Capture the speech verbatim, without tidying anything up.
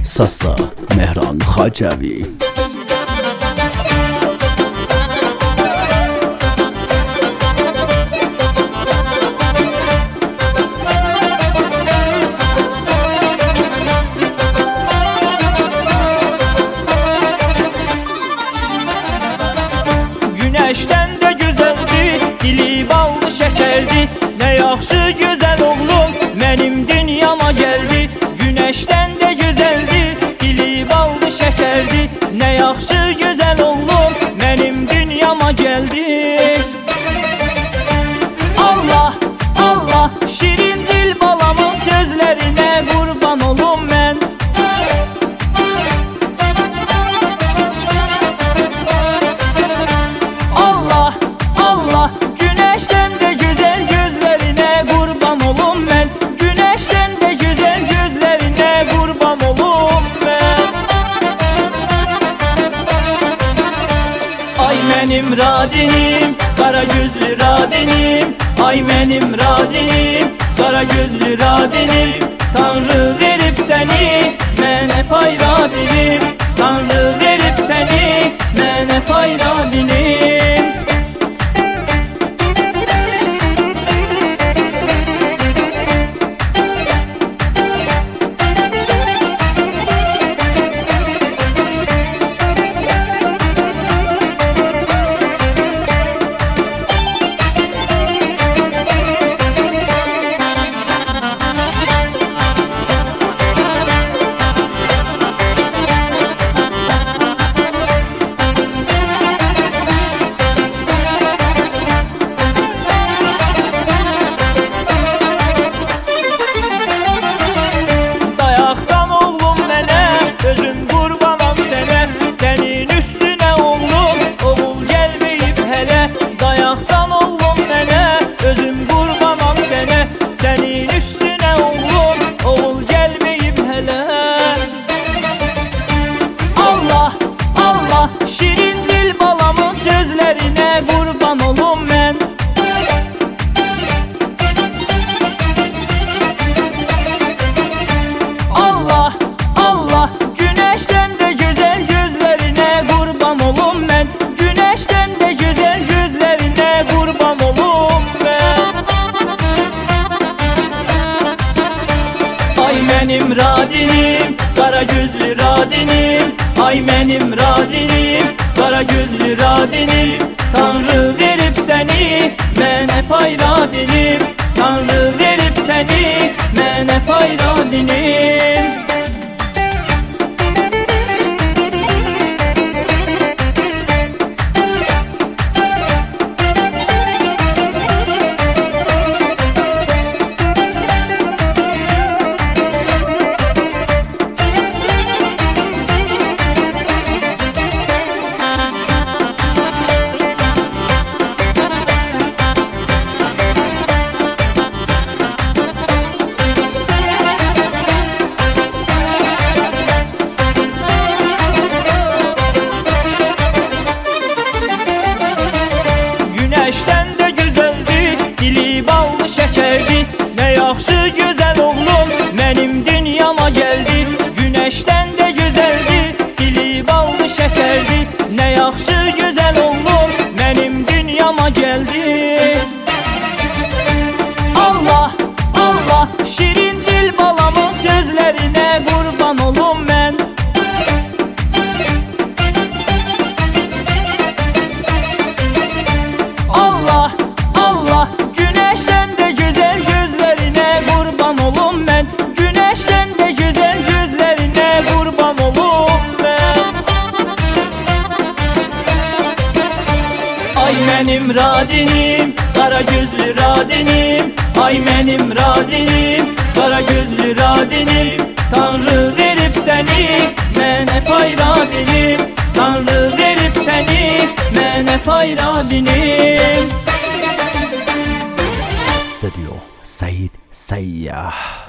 Sasa Mehran Xacəvi. Güneşten de güzeldi, dili ballı şekerdi. Ne yaxşı güzel oğlum benim dünyama geldi. Güneşten de güzeldi, dili ballı şekerdi. Ne yaxşı güzel oğlum benim dünyama geldi. Allah Allah, şirin dil balamın sözlerine kurban olum ben. Allah Allah, güneşten de güzel gözlerine kurban olum ben. Güneşten de güzel gözlerine kurban olum ben. Ay benim radinim, kara gözlü radinim. Ay benim radinim, kara gözlü radinim. Tanrı verip seni, ben hep ay radinim. Tanrı verip seni, ben hep ay radinim. Özüm qurbanam sənə, sənin üstünə oğlum, oğul gəlməyib hələ. Dayaqsan oğlum mənə, özüm qurbanam sənə, sənin üstünə oğlum, oğul gəlməyib hələ. Allah Allah, şirin dil balamın sözlərinə qurban olum mən. Allah Allah, güneşten de güzel gözlerine kurban olum ben. Güneşten de güzel gözlerine kurban olum ben. Ay benim radinim, kara gözlü radinim. Ay benim radinim, kara gözlü radinim. Tanrı verip seni, ben hep ay radinim. Tanrı verip seni, ben hep ay radinim. Güneşten de güzeldi, dili ballı şekerdi. Ne yaxşı güzel oğlum benim dünyama geldi. Güneşten de güzeldi, dili ballı şekerdi. Ne yaxşı güzel oğlum benim dünyama geldi. Allah Allah, şirin dil balamın sözlerine kurban olum ben. Allah Allah, güneşten de güzel gözlerine kurban olum ben. Güneşten de güzel gözlerine kurban olum ben. Ay benim radinim, kara gözlü radinim. Ay benim radinim, kara gözlü radinim. Tanrı verip seni, ben hep ay radinim. Tanrı verip seni, ben hep ay radinim. Stüdyo Seyit Seyyah.